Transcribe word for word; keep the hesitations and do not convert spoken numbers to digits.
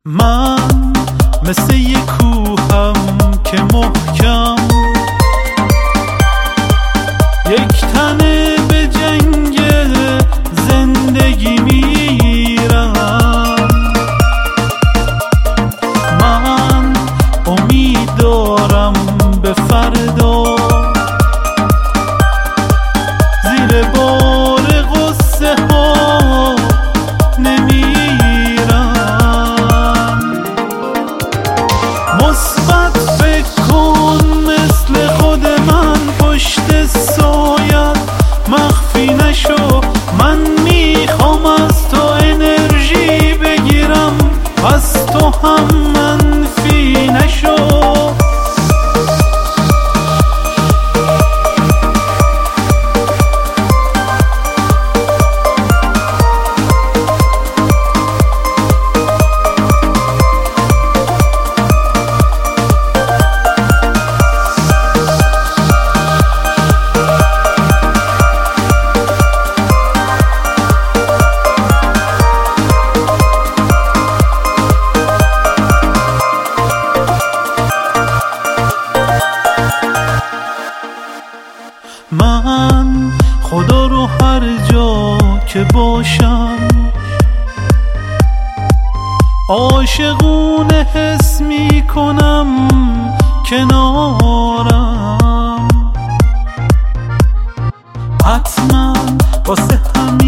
من مثل یک کوهم که محکم یک تنه به جنگ زندگی میرم. من امید دارم به فردا، زیر بار غصه ها نمیرم. مثبت فکر کن مثل خود من، پشت سایت مخفی نشو. من میخوام از تو انرژی بگیرم، از تو هم منفی نشو. من خدا رو هر جا که باشم عاشقونه حس می کنم کنارم. حتما واسه همین